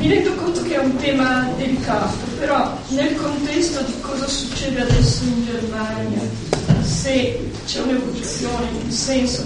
mi rendo conto che è un tema delicato, però nel contesto di cosa succede adesso in Germania, se c'è un'evoluzione, in senso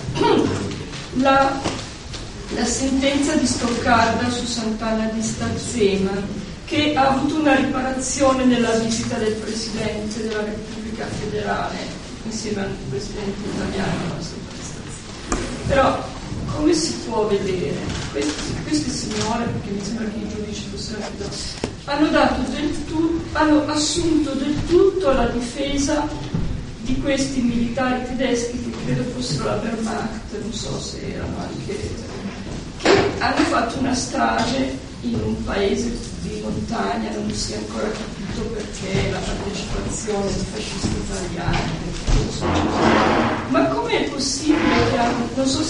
la sentenza di Stoccarda su Sant'Anna di Stazzema, che ha avuto una riparazione nella visita del Presidente della Repubblica Federale insieme al Presidente italiano. Però come si può vedere? Queste signore, perché mi sembra che i giudici fossero hanno assunto del tutto la difesa di questi militari tedeschi, che credo fossero la Wehrmacht, non so se erano anche, che hanno fatto una strage in un paese di montagna, non si è ancora capito perché, la partecipazione di fascisti italiani. Ma com'è possibile che non so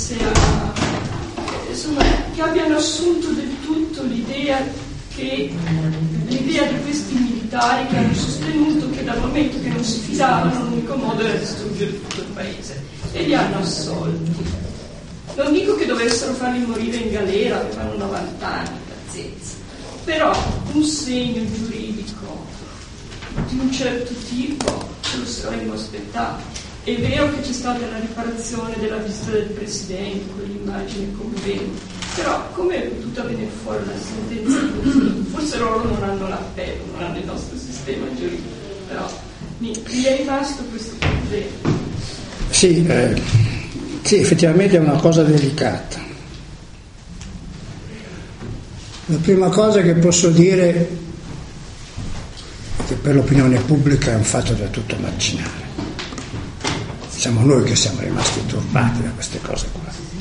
insomma, che abbiano assunto del tutto l'idea di questi militari che hanno sostenuto che dal momento che non si fidavano l'unico modo era distruggere tutto il paese, e li hanno assolti. Non dico che dovessero farli morire in galera, avevano 90 anni, pazienza, però un segno giuridico di un certo tipo ce lo saremmo aspettato. È vero che c'è stata la riparazione della visita del Presidente, quell'immagine commovente, però come è potuta venire fuori la sentenza così? Forse loro non hanno l'appello, non hanno il nostro sistema giuridico, però mi è rimasto questo problema. Sì, effettivamente è una cosa delicata. La prima cosa che posso dire è che per l'opinione pubblica è un fatto del tutto marginale. Siamo noi che siamo rimasti turbati da queste cose qua.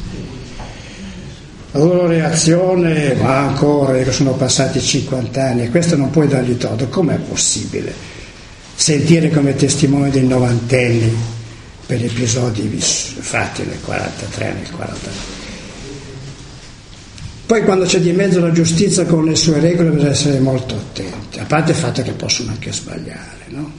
La loro reazione, ma ancora che sono passati 50 anni, e questo non puoi dargli torto. Com'è possibile sentire come testimoni dei novantenni per episodi fatti nel 43, nel 49? Poi quando c'è di mezzo la giustizia con le sue regole bisogna essere molto attenti, a parte il fatto che possono anche sbagliare, no?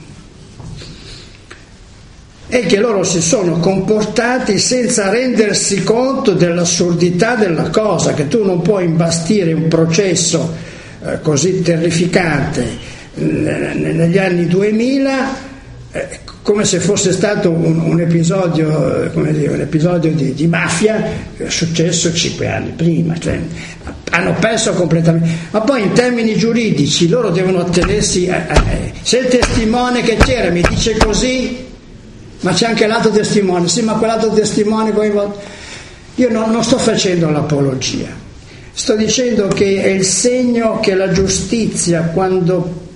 È che loro si sono comportati senza rendersi conto dell'assurdità della cosa, che tu non puoi imbastire un processo così terrificante negli anni 2000 come se fosse stato un episodio, come dire, un episodio di mafia successo 5 anni prima, cioè hanno perso completamente. Ma poi in termini giuridici loro devono attenersi se il testimone che c'era mi dice così, ma c'è anche l'altro testimone, sì, ma quell'altro testimone coinvolto. Io non sto facendo l'apologia, sto dicendo che è il segno che la giustizia, quando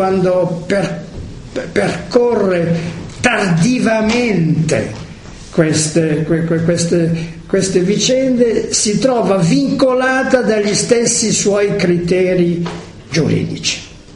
percorre tardivamente queste vicende, si trova vincolata dagli stessi suoi criteri giuridici.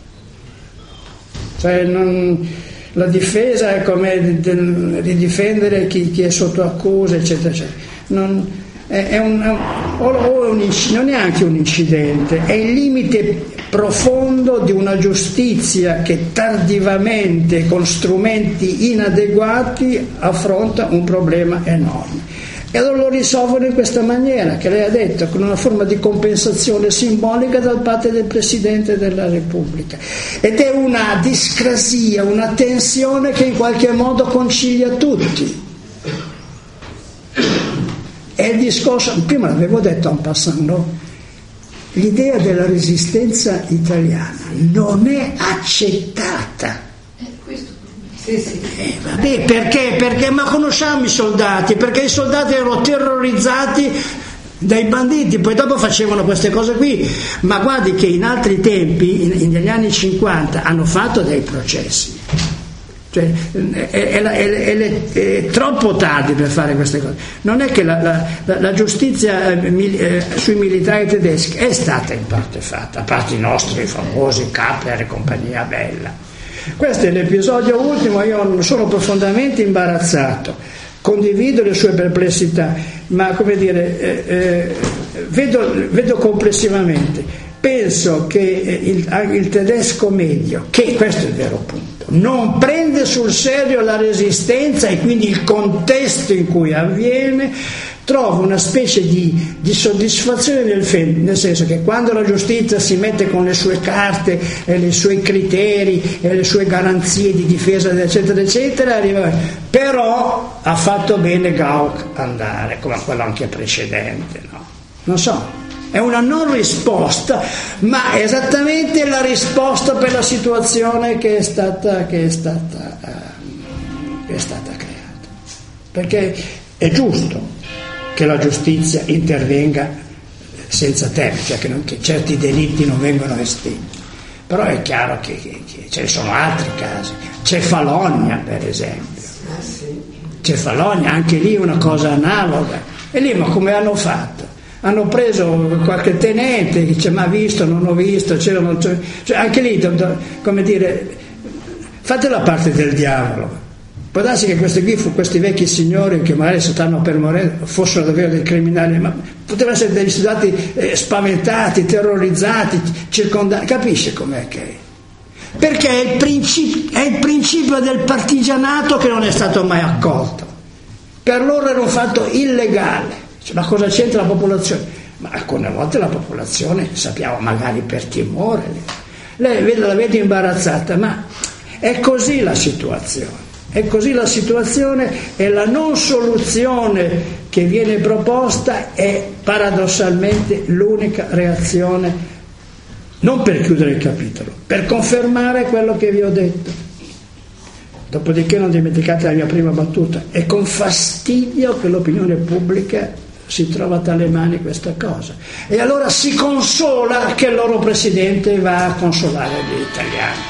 Cioè la difesa è come ridifendere chi è sotto accusa, eccetera, eccetera. Non è neanche un incidente, è il limite profondo di una giustizia che tardivamente, con strumenti inadeguati, affronta un problema enorme. E allora lo risolvono in questa maniera, che lei ha detto, con una forma di compensazione simbolica da parte del Presidente della Repubblica. Ed è una discrasia, una tensione che in qualche modo concilia tutti. È il discorso, prima l'avevo detto en passant, no? L'idea della resistenza italiana non è accettata. Sì. Vabbè, perché ma conosciamo i soldati, perché i soldati erano terrorizzati dai banditi, poi dopo facevano queste cose qui, ma guardi che in altri tempi, negli anni 50, hanno fatto dei processi, cioè è troppo tardi per fare queste cose. Non è che la giustizia sui militari tedeschi è stata in parte fatta, a parte i nostri famosi Kappler e compagnia bella. Questo è l'episodio ultimo. Io sono profondamente imbarazzato, condivido le sue perplessità, ma come dire, vedo complessivamente. Penso che il tedesco medio, che questo è il vero punto, non prende sul serio la resistenza e quindi il contesto in cui avviene, trovo una specie di soddisfazione nel senso che quando la giustizia si mette con le sue carte e i suoi criteri e le sue garanzie di difesa eccetera eccetera, arriva, però ha fatto bene Gauck andare, come quello anche precedente, no? Non so, è una non risposta, ma è esattamente la risposta per la situazione che è stata creata, perché è giusto che la giustizia intervenga senza termine, cioè che certi delitti non vengono estinti. Però è chiaro che ce ne sono altri casi. Cefalonia, per esempio. Cefalonia, anche lì una cosa analoga. E lì, ma come hanno fatto? Hanno preso qualche tenente che dice, ma visto, non ho visto, c'erano... Cioè, anche lì, come dire, fate la parte del diavolo. Può darsi che questi vecchi signori che magari stanno per morire fossero davvero dei criminali, ma potevano essere degli studenti spaventati, terrorizzati, circondati. Capisce com'è che è? Perché è il principio del partigianato che non è stato mai accolto. Per loro era un fatto illegale. Ma cosa c'entra la popolazione? Ma alcune volte la popolazione, sappiamo, magari per timore. Lei la vede imbarazzata, ma è così la situazione. È così la situazione e la non soluzione che viene proposta è paradossalmente l'unica reazione, non per chiudere il capitolo, per confermare quello che vi ho detto. Dopodiché non dimenticate la mia prima battuta, è con fastidio che l'opinione pubblica si trova tra le mani questa cosa. E allora si consola che il loro presidente va a consolare gli italiani.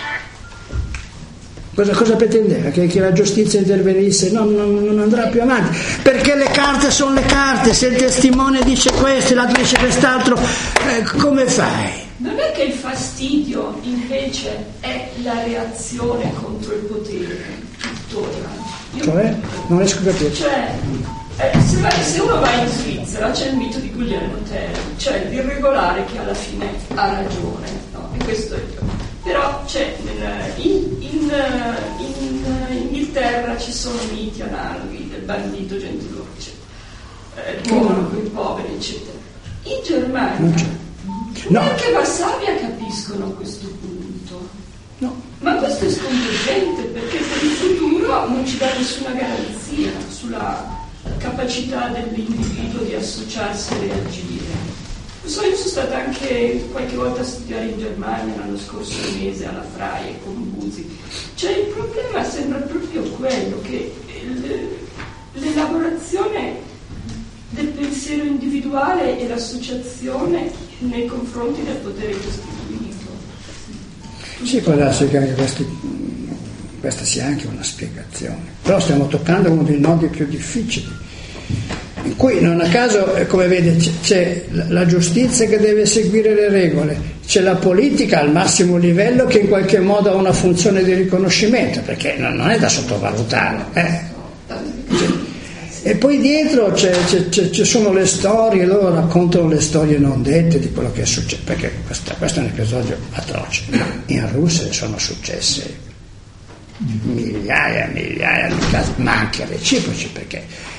Cosa pretendeva? Che la giustizia intervenisse? No, non andrà più avanti, perché le carte sono le carte, se il testimone dice questo e l'altro dice quest'altro, come fai? Non è che il fastidio invece è la reazione contro il potere tuttora? Cioè? Non riesco a capire. Cioè, se uno va in Svizzera c'è il mito di Guglielmo Tell, cioè l'irregolare che alla fine ha ragione, no? E questo è però c'è in Inghilterra ci sono miti analoghi del bandito gentiluccio, buono con i poveri eccetera. In Germania neanche Varsavia capiscono questo punto, no. Ma questo è sconvolgente, perché per il futuro non ci dà nessuna garanzia sulla capacità dell'individuo di associarsi e reagire. Io sono stata anche qualche volta a studiare in Germania l'anno scorso mese alla Freie con Busi. Cioè il problema sembra proprio quello che l'elaborazione del pensiero individuale e l'associazione nei confronti del potere costituito. Sì, può darsi che anche questa sia anche una spiegazione. Però stiamo toccando uno dei nodi più difficili. In cui non a caso, come vede, c'è la giustizia che deve seguire le regole, c'è la politica al massimo livello che in qualche modo ha una funzione di riconoscimento, perché non è da sottovalutare. E poi dietro ci sono le storie, loro raccontano le storie non dette di quello che è successo, perché questo è un episodio atroce. In Russia sono successe migliaia di casi, ma anche reciproci, perché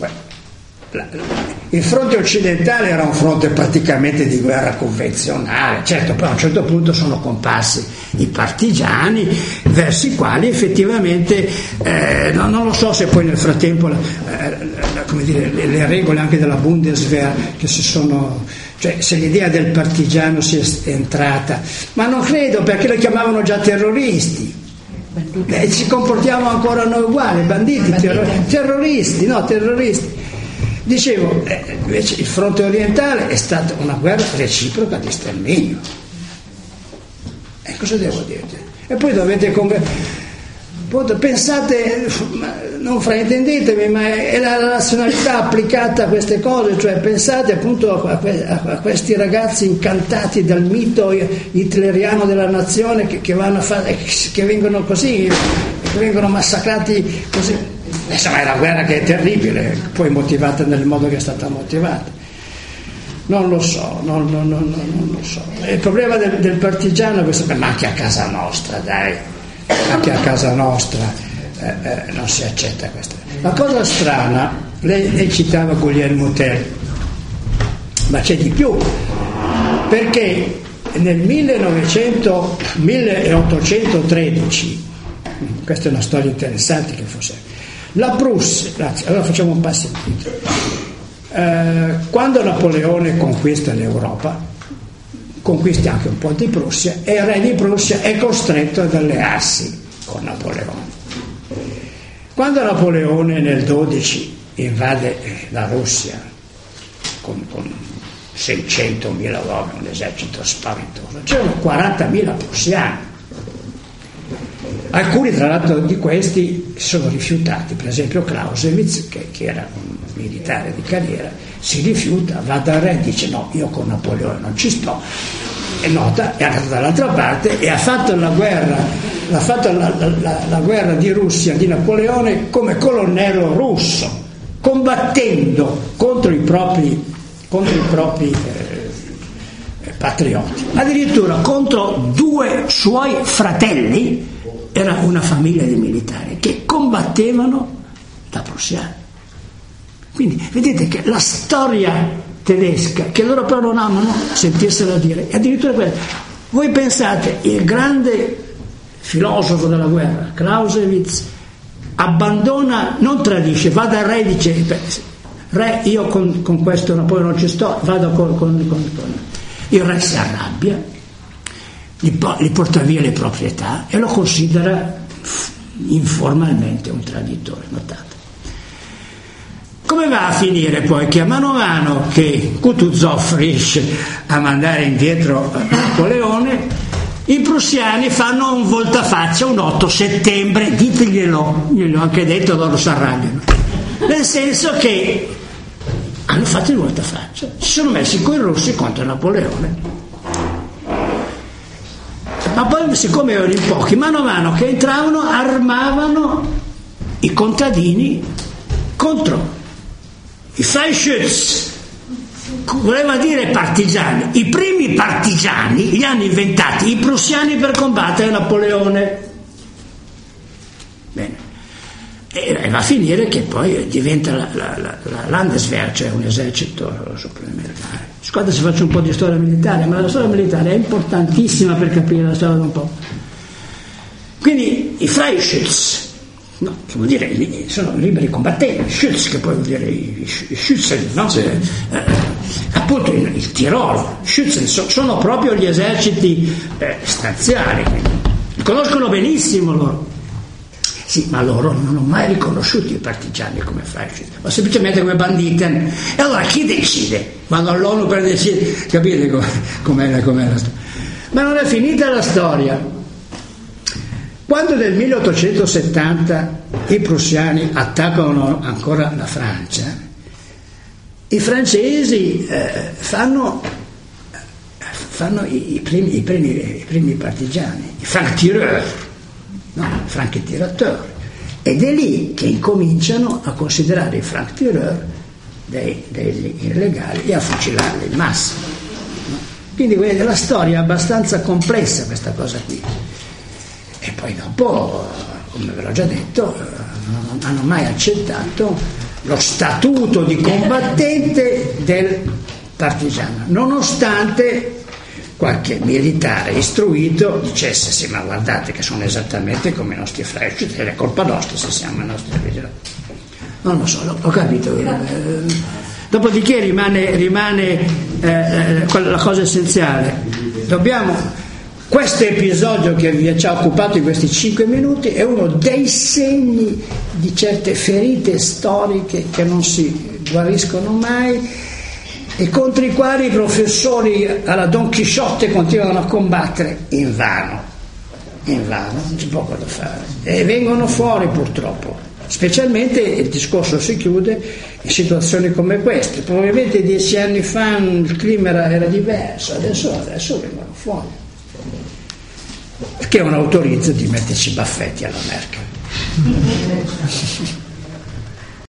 il fronte occidentale era un fronte praticamente di guerra convenzionale, certo, poi a un certo punto sono comparsi i partigiani verso i quali effettivamente non lo so se poi nel frattempo come dire, le regole anche della Bundeswehr che si sono, cioè se l'idea del partigiano sia entrata, ma non credo, perché lo chiamavano già terroristi. Ci comportiamo ancora noi uguali, banditi. Terroristi. Dicevo, invece il fronte orientale è stata una guerra reciproca di sterminio. E cosa devo dirti? E poi dovete pensate, non fraintendetemi, ma è la razionalità applicata a queste cose, cioè pensate appunto a questi ragazzi incantati dal mito hitleriano della nazione che vanno a fare, che vengono così, che vengono massacrati così. Insomma, è una guerra che è terribile, poi motivata nel modo che è stata motivata. Non lo so. Il problema del partigiano è questo, ma anche a casa nostra, dai, anche a casa nostra non si accetta questa. La cosa strana lei citava Guglielmo Tell, ma c'è di più, perché nel 1813, questa è una storia interessante che forse la Prussia, grazie, allora facciamo un passo indietro. Quando Napoleone conquista l'Europa, conquista anche un po' di Prussia, e il re di Prussia è costretto ad allearsi con Napoleone. Quando Napoleone nel 12 invade la Russia con 600.000 uomini, un esercito spaventoso, c'erano 40.000 prussiani. Alcuni tra l'altro di questi sono rifiutati, per esempio Clausewitz, che era un militare di carriera, si rifiuta, va dal re e dice no, io con Napoleone non ci sto, e nota, è andato dall'altra parte e ha fatto la guerra di Russia di Napoleone come colonnello russo, combattendo contro i propri patrioti, addirittura contro due suoi fratelli. Era una famiglia di militari che combattevano da prussiani. Quindi vedete che la storia tedesca, che loro però non amano sentirsela dire, e addirittura quella. Voi pensate, il grande filosofo della guerra, Clausewitz, abbandona, non tradisce, va dal re e dice re, io con questo Napoleone non ci sto, vado con il re si arrabbia, gli porta via le proprietà e lo considera informalmente un traditore, notate. Come va a finire poi? Che a mano che Kutuzov riesce a mandare indietro Napoleone, i prussiani fanno un voltafaccia un 8 settembre, diteglielo, gliel'ho anche detto, loro si arrabbiano, nel senso che hanno fatto il voltafaccia, si sono messi coi russi contro Napoleone. Ma poi, siccome erano in pochi, mano a mano che entravano, armavano i contadini contro i Freischütz, voleva dire partigiani. I primi partigiani li hanno inventati i prussiani per combattere Napoleone. Bene. E va a finire che poi diventa la Landeswehr, cioè un esercito supplementare. Scusate se faccio un po' di storia militare, ma la storia militare è importantissima per capire la storia da un po'. Quindi i Freischütz, no, che vuol dire sono liberi combattenti, Schütz, che poi vuol dire i Schützen, no? Sì. Appunto il Tirolo, Schützen sono proprio gli eserciti stanziali, li conoscono benissimo loro. Sì, ma loro non hanno mai riconosciuto i partigiani come Freischütz, ma semplicemente come Banditen. E allora chi decide? Vanno all'ONU per decidere, capite com'è la storia? Ma non è finita la storia. Quando nel 1870 i prussiani attaccano ancora la Francia, i francesi fanno i primi partigiani, i francs-tireurs, no, franchi-tiratori, ed è lì che incominciano a considerare i francs-tireurs degli illegali e a fucilarli in massa. No? Quindi vedete, la storia è abbastanza complessa, questa cosa qui. E poi dopo, come ve l'ho già detto, non hanno mai accettato lo statuto di combattente del partigiano, nonostante qualche militare istruito dicesse sì, ma guardate che sono esattamente come i nostri Freischütz, ed è colpa nostra se siamo i nostri vigilati. Non lo so, ho capito. Dopodiché rimane la cosa essenziale. Questo episodio che vi ci ha occupato in questi 5 minuti è uno dei segni di certe ferite storiche che non si guariscono mai e contro i quali i professori alla Don Chisciotte continuano a combattere invano, non c'è poco da fare, e vengono fuori purtroppo, specialmente il discorso si chiude in situazioni come queste. Probabilmente 10 anni fa il clima era diverso, adesso vengono fuori, che non autorizza di metterci baffetti alla Merkel.